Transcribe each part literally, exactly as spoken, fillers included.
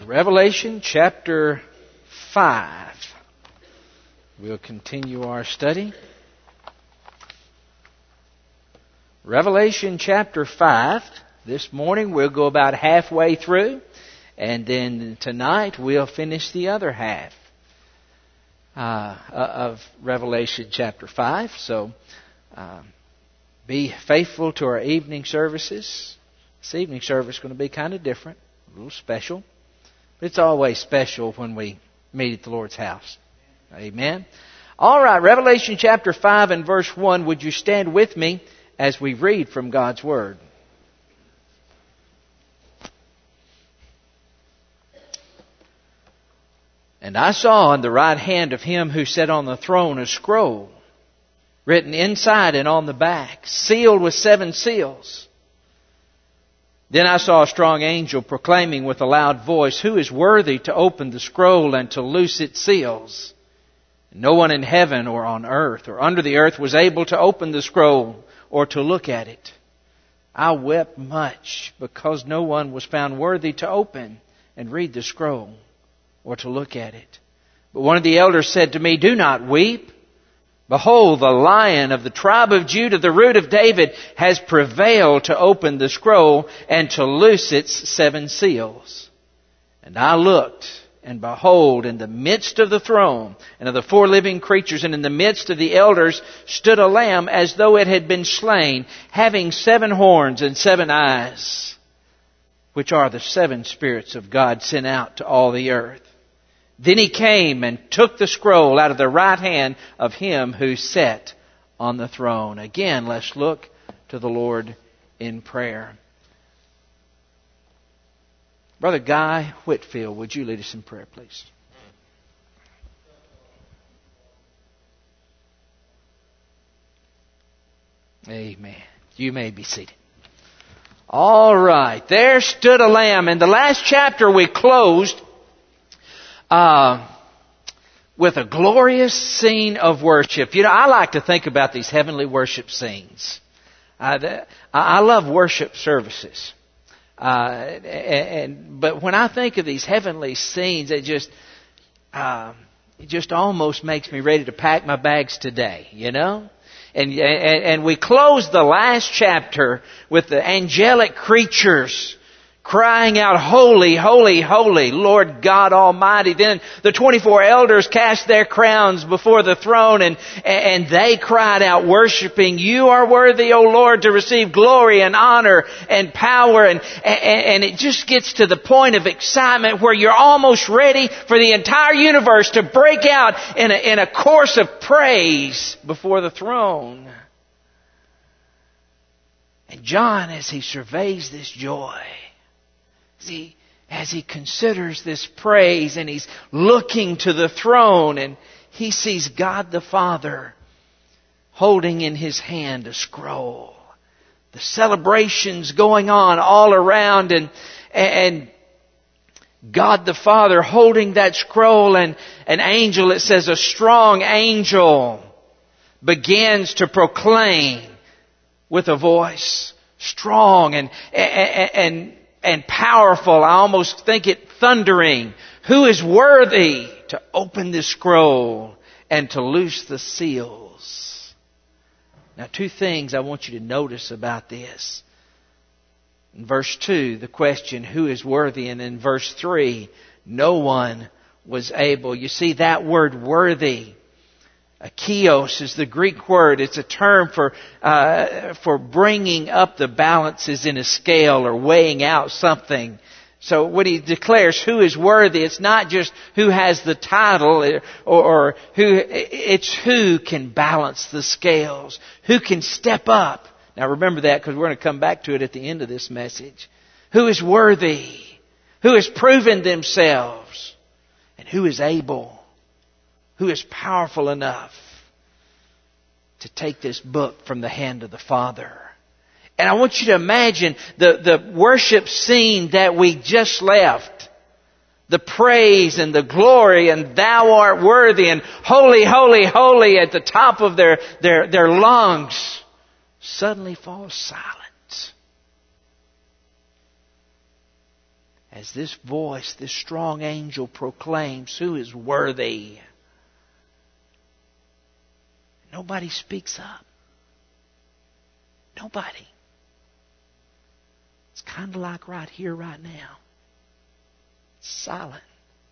Revelation chapter five. We'll continue our study. Revelation chapter five. This morning we'll go about halfway through, and then tonight we'll finish the other half uh, of Revelation chapter five. So uh, be faithful to our evening services. This evening service is going to be kind of different, a little special. It's always special when we meet at the Lord's house. Amen. All right, Revelation chapter five and verse one. Would you stand with me as we read from God's Word? And I saw on the right hand of him who sat on the throne a scroll, written inside and on the back, sealed with seven seals. Then I saw a strong angel proclaiming with a loud voice, "Who is worthy to open the scroll and to loose its seals?" And no one in heaven or on earth or under the earth was able to open the scroll or to look at it. I wept much because no one was found worthy to open and read the scroll or to look at it. But one of the elders said to me, "Do not weep. Behold, the Lion of the tribe of Judah, the root of David, has prevailed to open the scroll and to loose its seven seals." And I looked, and behold, in the midst of the throne and of the four living creatures, and in the midst of the elders, stood a lamb as though it had been slain, having seven horns and seven eyes, which are the seven spirits of God sent out to all the earth. Then he came and took the scroll out of the right hand of him who sat on the throne. Again, let's look to the Lord in prayer. Brother Guy Whitfield, would you lead us in prayer, please? Amen. You may be seated. All right. There stood a lamb. In the last chapter we closed Uh, with a glorious scene of worship. You know, I like to think about these heavenly worship scenes. Uh, the, I love worship services. Uh, and, and but when I think of these heavenly scenes, it just uh, it just almost makes me ready to pack my bags today. You know. And, and and we closed the last chapter with the angelic creatures crying out, "Holy, holy, holy, Lord God Almighty." Then the twenty-four elders cast their crowns before the throne, and, and they cried out, worshiping, "You are worthy, O Lord, to receive glory and honor and power." And, and, and it just gets to the point of excitement where you're almost ready for the entire universe to break out in a, in a chorus of praise before the throne. And John, as he surveys this joy, As he, as he considers this praise, and he's looking to the throne, and he sees God the Father holding in His hand a scroll. The celebrations going on all around, and, and God the Father holding that scroll, and an angel, it says a strong angel, begins to proclaim with a voice, strong and and, and And powerful. I almost think it thundering. "Who is worthy to open this scroll and to loose the seals?" Now, two things I want you to notice about this. In verse two, the question, "Who is worthy?" And in verse three, "No one was able." You see, that word "worthy," Akios is the Greek word. It's a term for uh, for bringing up the balances in a scale or weighing out something. So when he declares who is worthy, it's not just who has the title or, or who. It's who can balance the scales, who can step up. Now remember that, because we're going to come back to it at the end of this message. Who is worthy? Who has proven themselves? And who is able? Who is powerful enough to take this book from the hand of the Father? And I want you to imagine the, the worship scene that we just left. The praise and the glory, and "Thou art worthy," and "Holy, holy, holy" at the top of their, their, their lungs, suddenly falls silent. as this voice, this strong angel proclaims who is worthy. Nobody speaks up. Nobody. It's kind of like right here, right now. It's silent.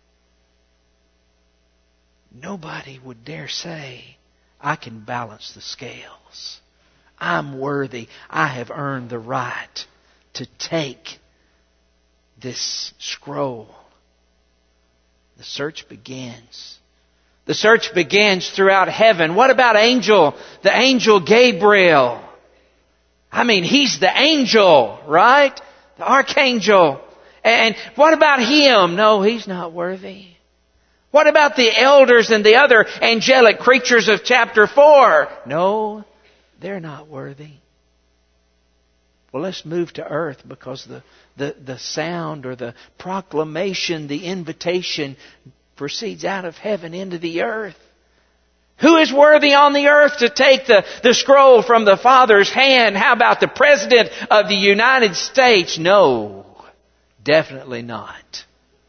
Nobody would dare say, I can balance the scales. I'm worthy. I have earned the right to take this scroll. The search begins. The search begins throughout heaven. What about angel? The angel Gabriel. I mean, he's the angel, right? The archangel. And what about him? No, he's not worthy. What about the elders and the other angelic creatures of chapter four? No, they're not worthy. Well, let's move to earth, because the, the, the sound or the proclamation, the invitation proceeds out of heaven into the earth. Who is worthy on the earth to take the, the scroll from the Father's hand? How about the President of the United States? No, definitely not.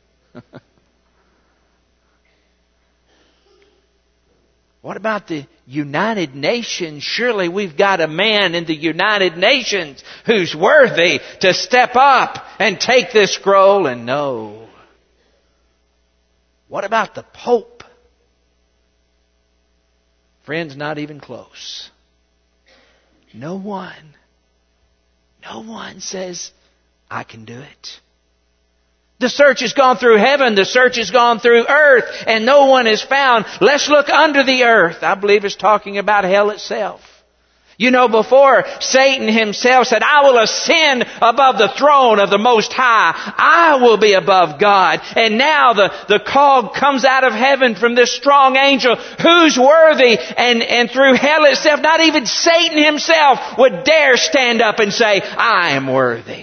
What about the United Nations? Surely we've got a man in the United Nations who's worthy to step up and take this scroll. And no. What about the Pope? Friends, not even close. No one, no one says, I can do it. The search has gone through heaven. The search has gone through earth. And no one is found. Let's look under the earth. I believe it's talking about hell itself. You know, before Satan himself said, I will ascend above the throne of the Most High. I will be above God. And now the, the call comes out of heaven from this strong angel. Who's worthy? And, and through hell itself, not even Satan himself would dare stand up and say, I am worthy.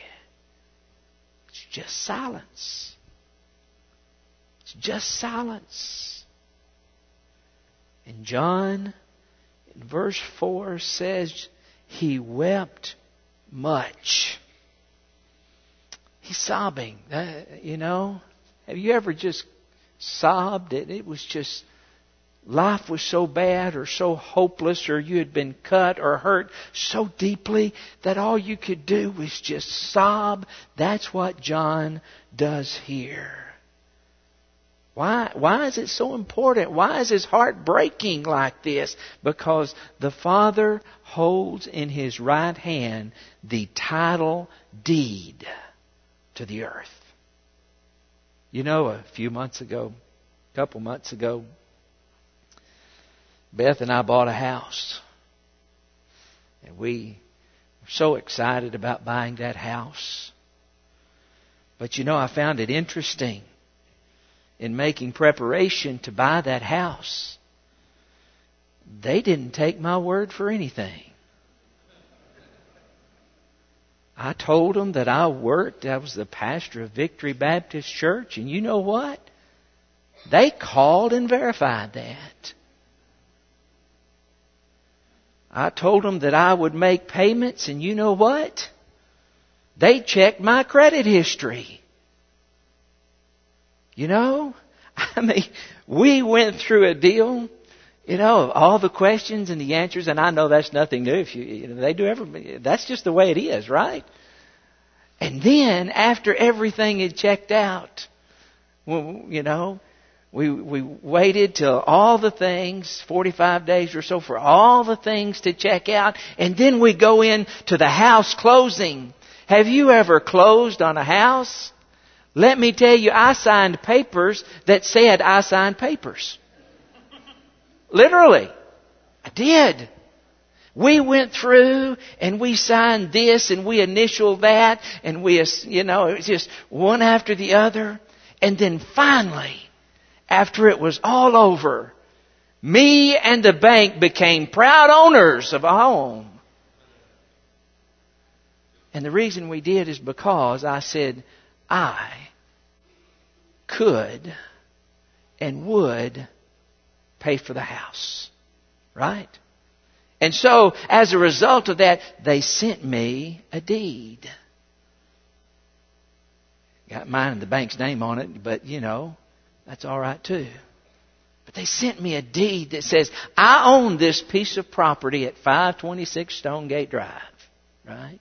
Just silence. It's just silence. And John, in verse four, says he wept much. He's sobbing. Uh, you know, have you ever just sobbed? It, it was just, life was so bad or so hopeless, or you had been cut or hurt so deeply that all you could do was just sob. That's what John does here. Why, why is it so important? Why is his heart breaking like this? Because the Father holds in His right hand the title deed to the earth. You know, a few months ago, a couple months ago, Beth and I bought a house. And we were so excited about buying that house. But you know, I found it interesting in making preparation to buy that house. They didn't take my word for anything. I told them that I worked, I was the pastor of Victory Baptist Church, and you know what? They called and verified that. I told them that I would make payments, and you know what? They checked my credit history. You know, I mean, we went through a deal, you know, of all the questions and the answers, and I know that's nothing new. If you, you know, they do ever, that's just the way it is, right? And then after everything had checked out, well, you know, we we waited till all the things, forty-five days or so, for all the things to check out, and then we go in to the house closing. Have you ever closed on a house? Let me tell you, I signed papers that said I signed papers. Literally. I did. We went through and we signed this and we initialed that and we, you know, it was just one after the other. And then finally, after it was all over, me and the bank became proud owners of a home. And the reason we did is because I said, I could and would pay for the house. Right? And so, as a result of that, they sent me a deed. Got mine and the bank's name on it, but you know, that's all right too. But they sent me a deed that says, I own this piece of property at five twenty-six Stonegate Drive. Right?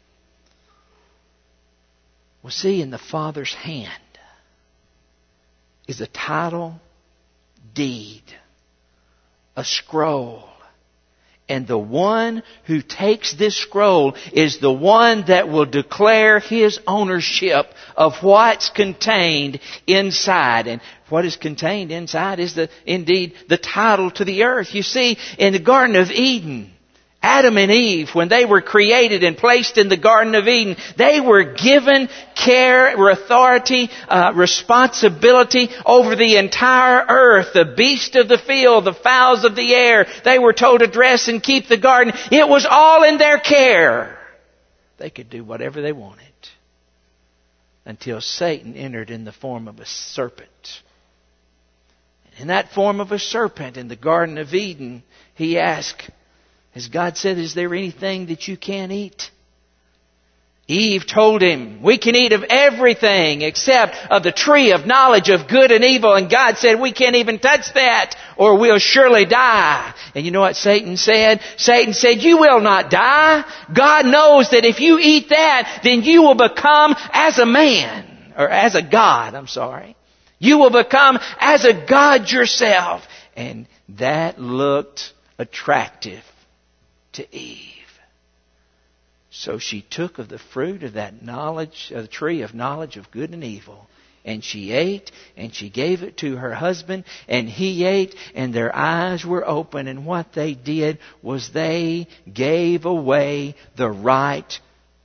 Well, see, in the Father's hand is a title deed, a scroll. And the one who takes this scroll is the one that will declare his ownership of what's contained inside. And what is contained inside is the indeed the title to the earth. You see, in the Garden of Eden, Adam and Eve, when they were created and placed in the Garden of Eden, they were given care, authority, uh, responsibility over the entire earth. The beasts of the field, the fowls of the air, they were told to dress and keep the garden. It was all in their care. They could do whatever they wanted. Until Satan entered in the form of a serpent. In that form of a serpent in the Garden of Eden, he asked, as God said, is there anything that you can't eat? Eve told him, we can eat of everything except of the tree of knowledge of good and evil. And God said, we can't even touch that or we'll surely die. And you know what Satan said? Satan said, you will not die. God knows that if you eat that, then you will become as a man, or as a God, I'm sorry. You will become as a God yourself. And that looked attractive to Eve. So she took of the fruit of that knowledge, of the tree of knowledge of good and evil, and she ate, and she gave it to her husband, and he ate, and their eyes were open, and what they did was they gave away the right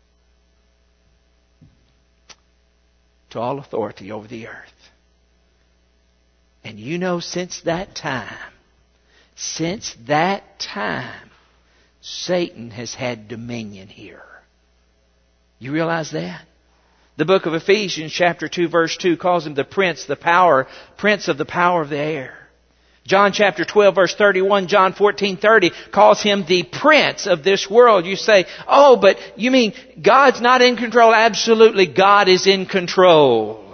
to all authority over the earth. And you know, since that time, since that time, Satan has had dominion here. You realize that? The book of Ephesians chapter two verse two calls him the prince, the power, prince of the power of the air. John chapter twelve verse thirty-one, John fourteen thirty calls him the prince of this world. You say, oh, but you mean God's not in control? Absolutely, God is in control.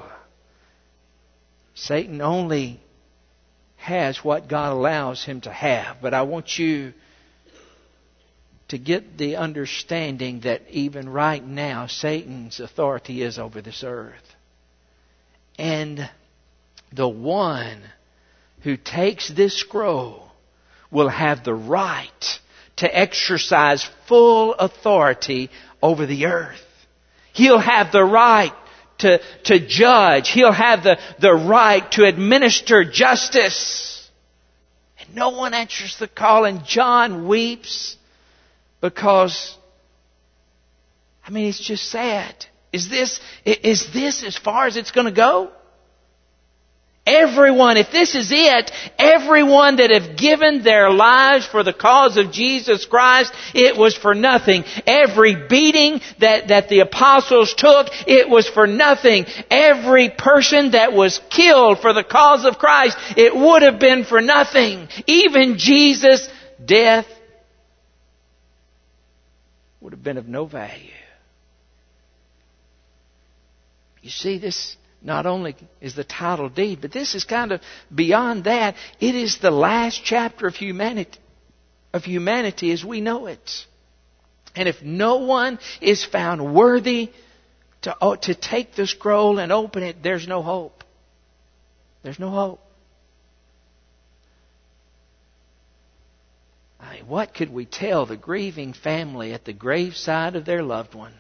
Satan only has what God allows him to have. But I want you to get the understanding that even right now, Satan's authority is over this earth. And the one who takes this scroll will have the right to exercise full authority over the earth. He'll have the right to, to judge. He'll have the, the right to administer justice. And no one answers the call, and John weeps. Because, I mean, it's just sad. Is this, is this as far as it's going to go? Everyone, if this is it, everyone that have given their lives for the cause of Jesus Christ, it was for nothing. Every beating that, that the apostles took, it was for nothing. Every person that was killed for the cause of Christ, it would have been for nothing. Even Jesus' death would have been of no value. You see, this not only is the title deed, but this is kind of beyond that. It is the last chapter of humanity, of humanity as we know it. And if no one is found worthy to, oh, to take the scroll and open it, there's no hope. There's no hope. I mean, what could we tell the grieving family at the graveside of their loved one,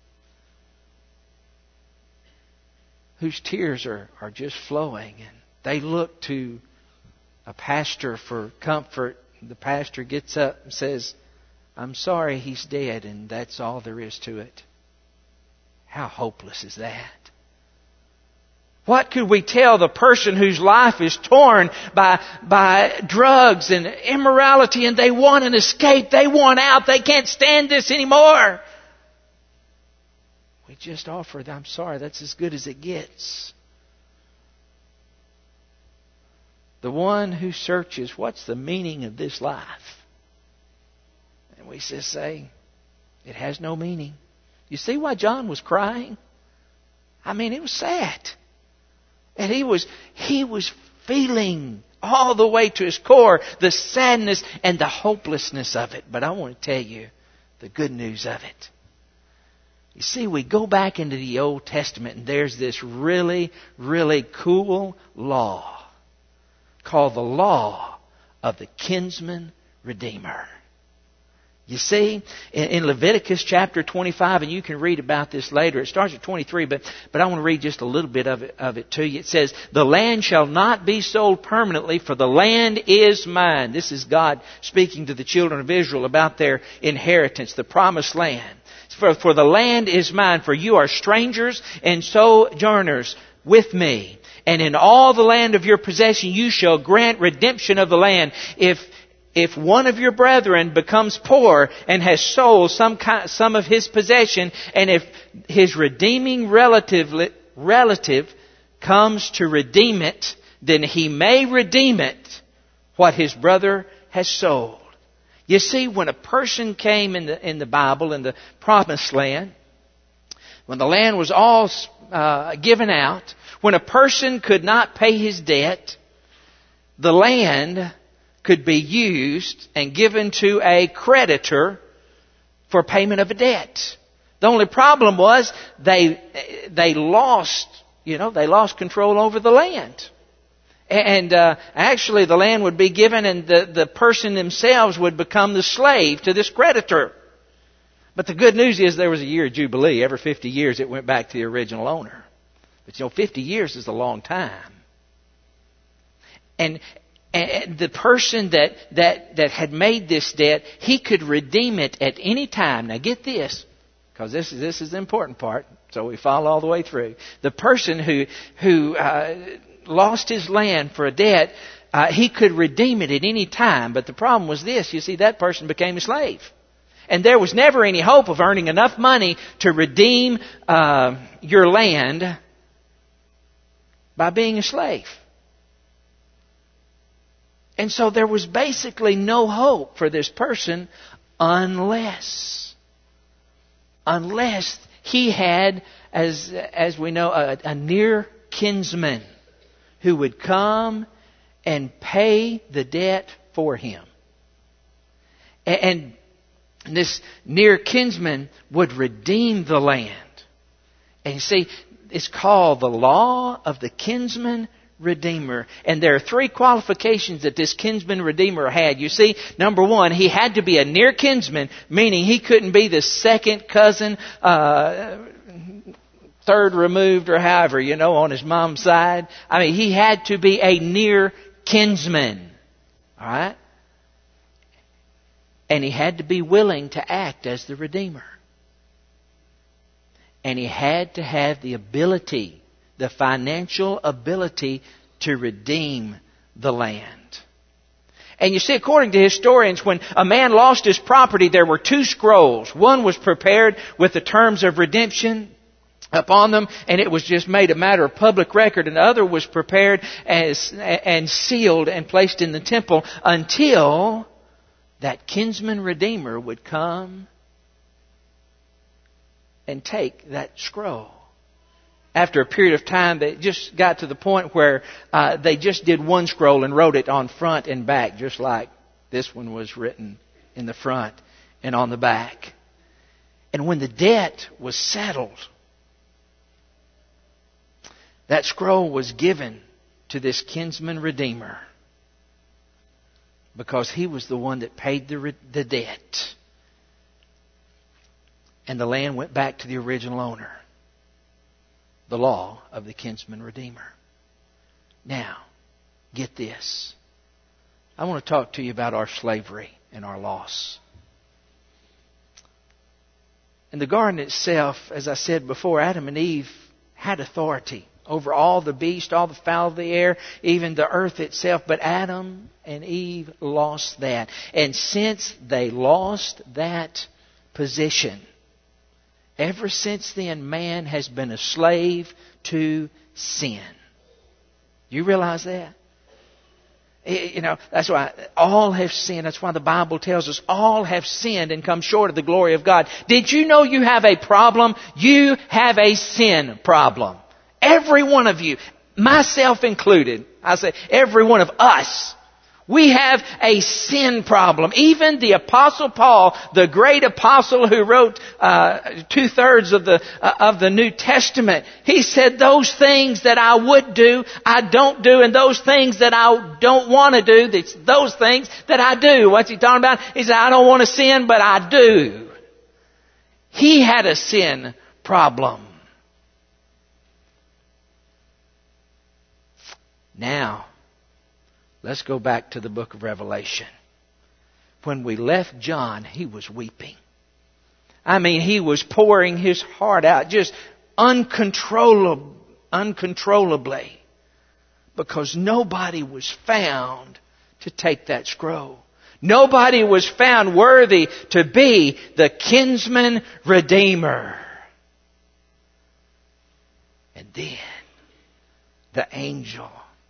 whose tears are, are just flowing, and they look to a pastor for comfort? The pastor gets up and says, I'm sorry, he's dead, and that's all there is to it. How hopeless is that? What could we tell the person whose life is torn by, by drugs and immorality, and they want an escape, they want out, they can't stand this anymore? We just offer, I'm sorry, that's as good as it gets. The one who searches, what's the meaning of this life? And we just say, it has no meaning. You see why John was crying? I mean, it was sad. And he was, he was feeling all the way to his core the sadness and the hopelessness of it. But I want to tell you the good news of it. You see, we go back into the Old Testament and there's this really, really cool law called the law of the kinsman redeemer. You see, in Leviticus chapter twenty-five, and you can read about this later. It starts at twenty-three, but, but I want to read just a little bit of it, of it to you. It says, "The land shall not be sold permanently, for the land is mine." This is God speaking to the children of Israel about their inheritance, the promised land. For, for the land is mine, for you are strangers and sojourners with me. And in all the land of your possession you shall grant redemption of the land. If If one of your brethren becomes poor and has sold some kind, some of his possession, and if his redeeming relative, relative comes to redeem it, then he may redeem it what his brother has sold. You see, when a person came in the, in the Bible, in the promised land, when the land was all uh, given out, when a person could not pay his debt, the land could be used and given to a creditor for payment of a debt. The only problem was they they lost, you know, they lost control over the land. And uh, actually the land would be given and the, the person themselves would become the slave to this creditor. But the good news is there was a year of Jubilee. Every fifty years it went back to the original owner. But you know, fifty years is a long time. And And the person that, that, that had made this debt, he could redeem it at any time. Now get this, because this is, this is the important part, so we follow all the way through. The person who, who uh, lost his land for a debt, uh, he could redeem it at any time. But the problem was this, you see, that person became a slave. And there was never any hope of earning enough money to redeem uh, your land by being a slave. And so there was basically no hope for this person unless, unless he had, as, as we know, a, a near kinsman who would come and pay the debt for him. And this near kinsman would redeem the land. And you see, it's called the law of the kinsman redeemer. And there are three qualifications that this kinsman redeemer had. You see, number one, he had to be a near kinsman, meaning he couldn't be the second cousin, uh, third removed or however, you know, on his mom's side. I mean, he had to be a near kinsman. All right? And he had to be willing to act as the redeemer. And he had to have the ability, the financial ability to redeem the land. And you see, according to historians, when a man lost his property, there were two scrolls. One was prepared with the terms of redemption upon them, and it was just made a matter of public record. And the other was prepared as, and sealed and placed in the temple until that kinsman redeemer would come and take that scroll. After a period of time, they just got to the point where uh, they just did one scroll and wrote it on front and back, just like this one was written in the front and on the back. And when the debt was settled, that scroll was given to this kinsman redeemer because he was the one that paid the, the debt. And the land went back to the original owner. The law of the kinsman redeemer. Now, get this. I want to talk to you about our slavery and our loss. In the garden itself, as I said before, Adam and Eve had authority over all the beasts, all the fowl of the air, even the earth itself. But Adam and Eve lost that. And since they lost that position, ever since then, man has been a slave to sin. Do you realize that? You know, that's why all have sinned. That's why the Bible tells us all have sinned and come short of the glory of God. Did you know you have a problem? You have a sin problem. Every one of you, myself included. I say every one of us. We have a sin problem. Even the Apostle Paul, the great apostle who wrote uh, two-thirds of the uh, of the New Testament, he said, those things that I would do, I don't do, and those things that I don't want to do, it's those things that I do. What's he talking about? He said, I don't want to sin, but I do. He had a sin problem. Now, let's go back to the book of Revelation. When we left John, he was weeping. I mean, he was pouring his heart out just uncontrollably, uncontrollably, because nobody was found to take that scroll. Nobody was found worthy to be the kinsman redeemer. And then the angel,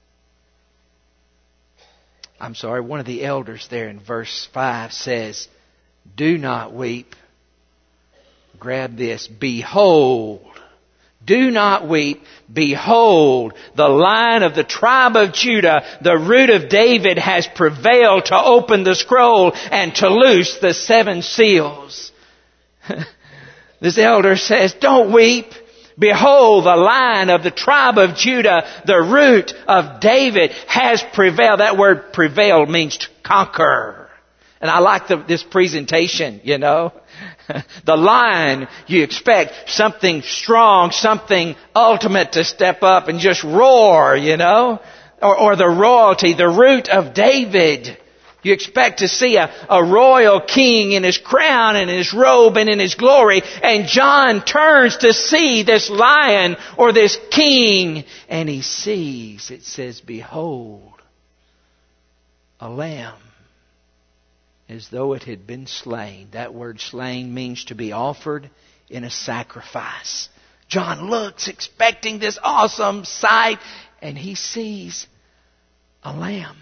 I'm sorry, one of the elders there in verse five says, do not weep. Grab this. Behold. Do not weep. Behold, the Lion of the tribe of Judah, the Root of David, has prevailed to open the scroll and to loose the seven seals. This elder says, don't weep. Behold, the Lion of the tribe of Judah, the Root of David, has prevailed. That word prevail means to conquer. And I like the, this presentation, you know. The lion, you expect something strong, something ultimate to step up and just roar, you know. Or, or the royalty, the Root of David. You expect to see a, a royal king in his crown and in his robe and in his glory. And John turns to see this lion or this king. And he sees, it says, behold, a lamb as though it had been slain. That word slain means to be offered in a sacrifice. John looks expecting this awesome sight. And he sees a lamb.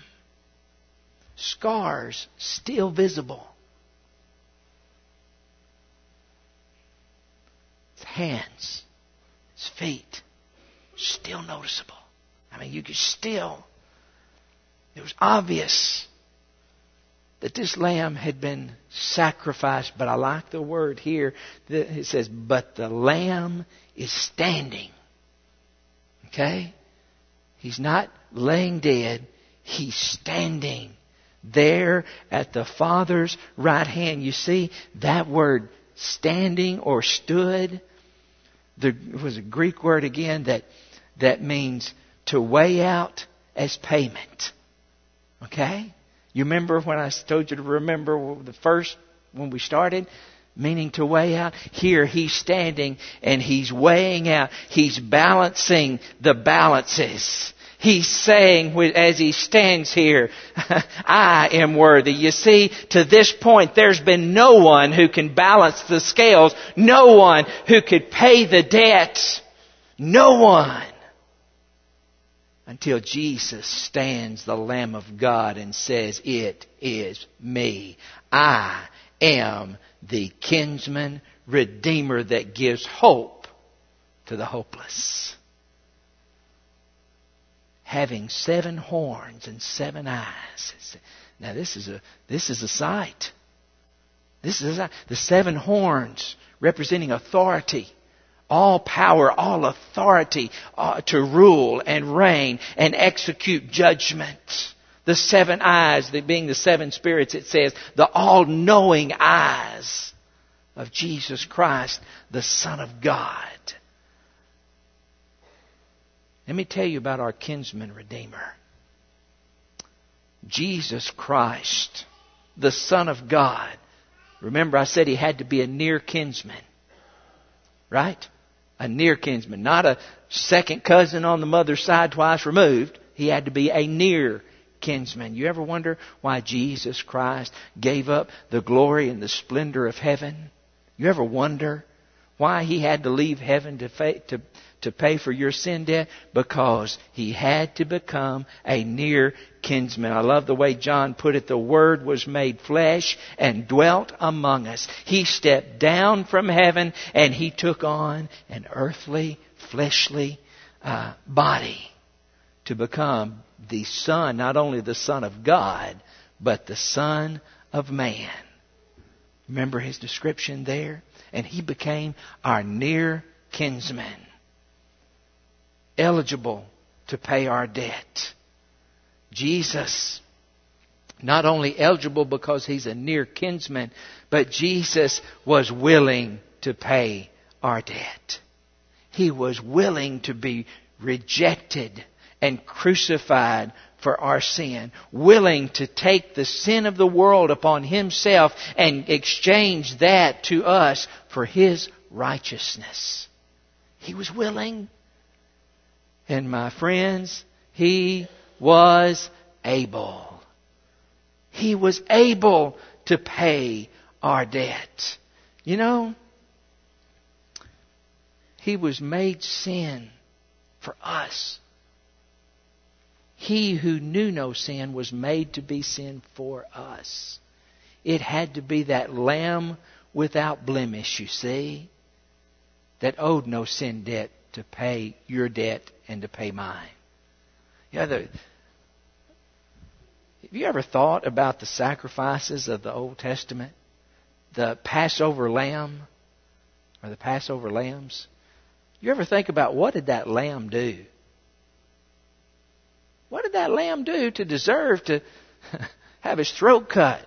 Scars still visible. His hands, his feet, still noticeable. I mean, you could still, it was obvious that this lamb had been sacrificed. But I like the word here. It says, but the lamb is standing. Okay? He's not laying dead. He's standing there at the Father's right hand. You see, that word standing or stood, there was a Greek word again that, that means to weigh out as payment. Okay? You remember when I told you to remember the first, when we started? Meaning to weigh out. Here he's standing and he's weighing out. He's balancing the balances. He's saying, as he stands here, I am worthy. You see, to this point, there's been no one who can balance the scales. No one who could pay the debt. No one. Until Jesus stands, the Lamb of God, and says, it is me. I am the kinsman redeemer that gives hope to the hopeless. Having seven horns and seven eyes. Now this is a this is a sight. This is a, the seven horns representing authority, all power, all authority uh, to rule and reign and execute judgment. The seven eyes, being the seven spirits, it says, the all-knowing eyes of Jesus Christ, the Son of God. Let me tell you about our kinsman redeemer. Jesus Christ, the Son of God. Remember I said he had to be a near kinsman. Right? A near kinsman. Not a second cousin on the mother's side twice removed. He had to be a near kinsman. You ever wonder why Jesus Christ gave up the glory and the splendor of heaven? You ever wonder why He had to leave heaven to pay, to, to pay for your sin debt? Because He had to become a near kinsman. I love the way John put it. The Word was made flesh and dwelt among us. He stepped down from heaven and He took on an earthly, fleshly uh, body to become the Son, not only the Son of God, but the Son of Man. Remember His description there? And He became our near kinsman, eligible to pay our debt. Jesus, not only eligible because He's a near kinsman, but Jesus was willing to pay our debt. He was willing to be rejected and crucified for our sin, willing to take the sin of the world upon Himself and exchange that to us for His righteousness. He was willing. And my friends, He was able. He was able to pay our debt. You know, He was made sin for us. He who knew no sin was made to be sin for us. It had to be that lamb without blemish, you see, that owed no sin debt to pay your debt and to pay mine. You know, the, have you ever thought about the sacrifices of the Old Testament? The Passover lamb, or the Passover lambs? You ever think about what did that lamb do? What did that lamb do to deserve to have his throat cut?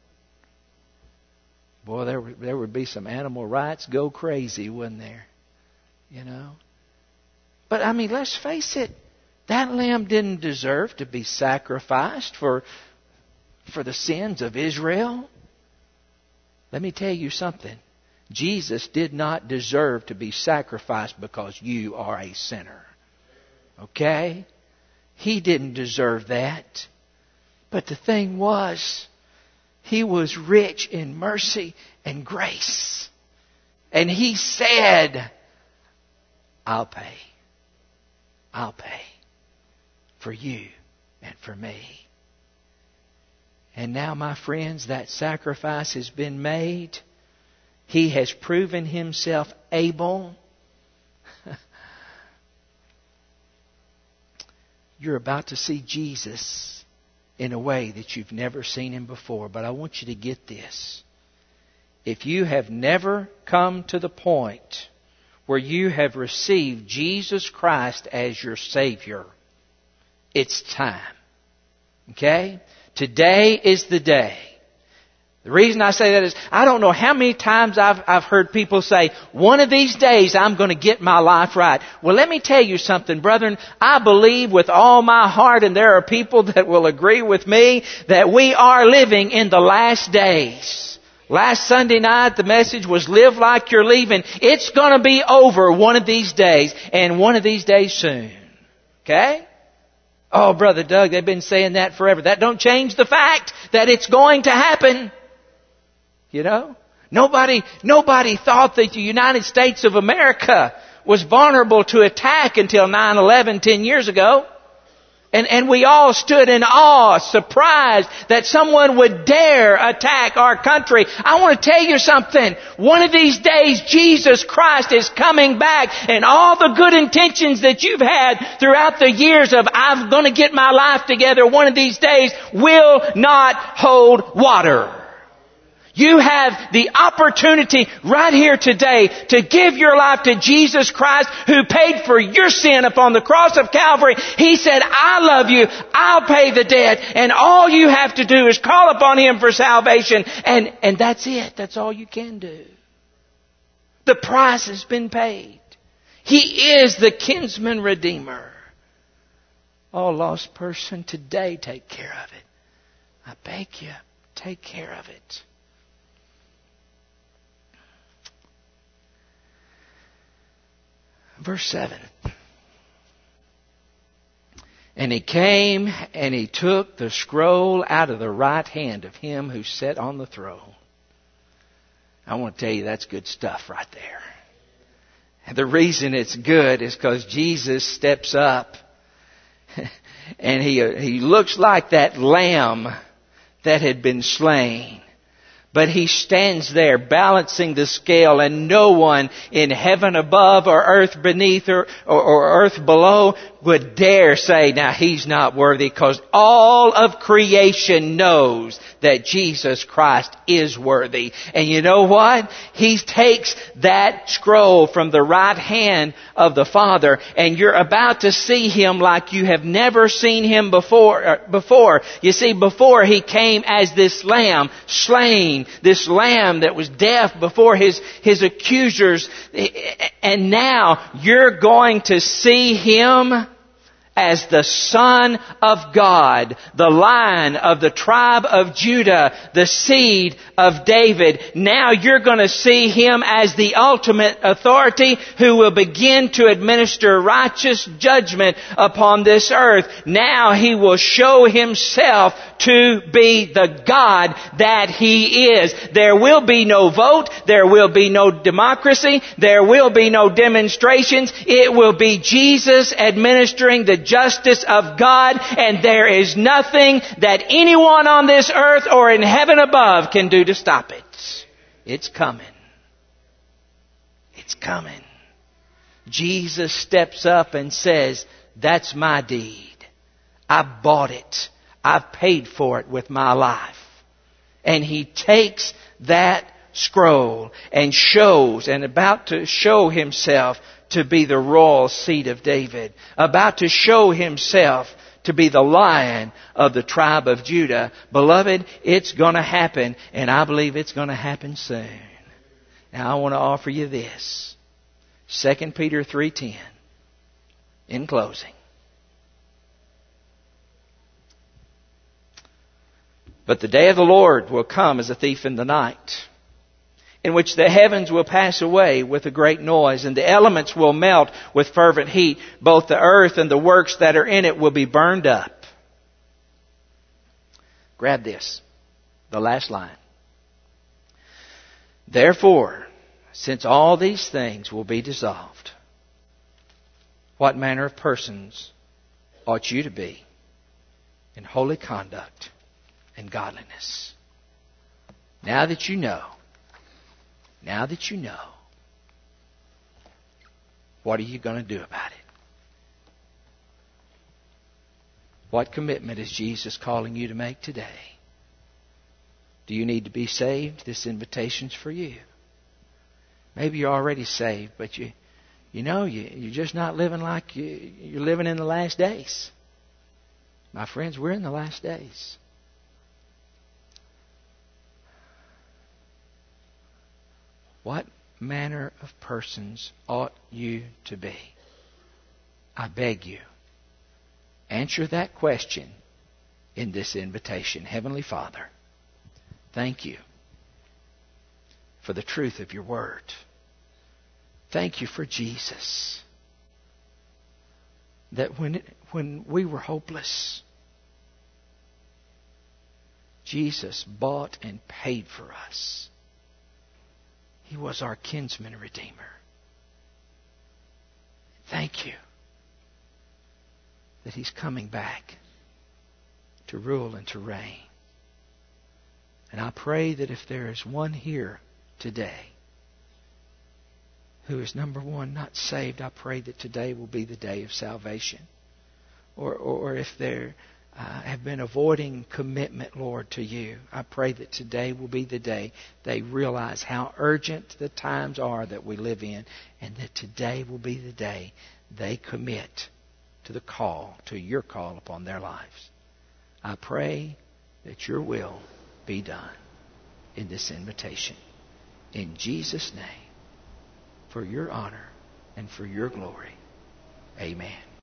Boy, there would, there would be some animal rights go crazy, wouldn't there? You know? But, I mean, let's face it. That lamb didn't deserve to be sacrificed for, for the sins of Israel. Let me tell you something. Jesus did not deserve to be sacrificed because you are a sinner. Okay? He didn't deserve that. But the thing was, He was rich in mercy and grace. And He said, I'll pay. I'll pay for you and for me. And now, my friends, that sacrifice has been made. He has proven Himself able. You're about to see Jesus in a way that you've never seen Him before. But I want you to get this. If you have never come to the point where you have received Jesus Christ as your Savior, it's time. Okay? Today is the day. The reason I say that is I don't know how many times I've, I've heard people say, one of these days I'm going to get my life right. Well, let me tell you something, brethren. I believe with all my heart, and there are people that will agree with me, that we are living in the last days. Last Sunday night, the message was live like you're leaving. It's going to be over one of these days, and one of these days soon. Okay? Oh, Brother Doug, they've been saying that forever. That don't change the fact that it's going to happen. You know? Nobody, nobody thought that the United States of America was vulnerable to attack until nine eleven ten years ago. And, and we all stood in awe, surprised that someone would dare attack our country. I want to tell you something. One of these days, Jesus Christ is coming back, and all the good intentions that you've had throughout the years of I'm going to get my life together one of these days will not hold water. You have the opportunity right here today to give your life to Jesus Christ, who paid for your sin upon the cross of Calvary. He said, I love you. I'll pay the debt. And all you have to do is call upon Him for salvation. And, and that's it. That's all you can do. The price has been paid. He is the kinsman redeemer. Oh, lost person, today take care of it. I beg you, take care of it. Verse seven. And He came and He took the scroll out of the right hand of Him who sat on the throne. I want to tell you that's good stuff right there. The reason it's good is because Jesus steps up and he, he looks like that lamb that had been slain. But he stands there balancing the scale, and no one in heaven above or earth beneath or, or, or earth below would dare say, now he's not worthy, because all of creation knows that Jesus Christ is worthy. And you know what? He takes that scroll from the right hand of the Father, and you're about to see Him like you have never seen Him before. Before, you see, before He came as this lamb slain, this lamb that was deaf before His His accusers, and now you're going to see Him as the Son of God, the Lion of the tribe of Judah, the seed of David. Now you're going to see Him as the ultimate authority who will begin to administer righteous judgment upon this earth. Now He will show Himself to be the God that He is. There will be no vote. There will be no democracy. There will be no demonstrations. It will be Jesus administering the justice of God, and there is nothing that anyone on this earth or in heaven above can do to stop it. It's coming. It's coming. Jesus steps up and says, that's my deed. I bought it. I've paid for it with my life. And He takes that scroll and shows, and about to show Himself to be the royal seed of David, about to show Himself to be the Lion of the tribe of Judah. Beloved, it's going to happen, and I believe it's going to happen soon. Now I want to offer you this. Second Peter three ten. In closing. But the day of the Lord will come as a thief in the night, in which the heavens will pass away with a great noise, and the elements will melt with fervent heat. Both the earth and the works that are in it will be burned up. Grab this, the last line. Therefore, since all these things will be dissolved, what manner of persons ought you to be in holy conduct and godliness? Now that you know, Now that you know, what are you going to do about it? What commitment is Jesus calling you to make today? Do you need to be saved? This invitation's for you. Maybe you're already saved, but you, you know, you, you're just not living like you, you're living in the last days. My friends, we're in the last days. What manner of persons ought you to be? I beg you, answer that question in this invitation. Heavenly Father, thank you for the truth of your word. Thank you for Jesus. That when it, when we were hopeless, Jesus bought and paid for us. He was our kinsman redeemer. Thank you that He's coming back to rule and to reign. And I pray that if there is one here today who is, number one, not saved, I pray that today will be the day of salvation. Or, or, or if there uh, have been avoiding commitment, Lord, to you, I pray that today will be the day they realize how urgent the times are that we live in, and that today will be the day they commit to the call, to your call upon their lives. I pray that your will be done in this invitation. In Jesus' name, for your honor and for your glory. Amen.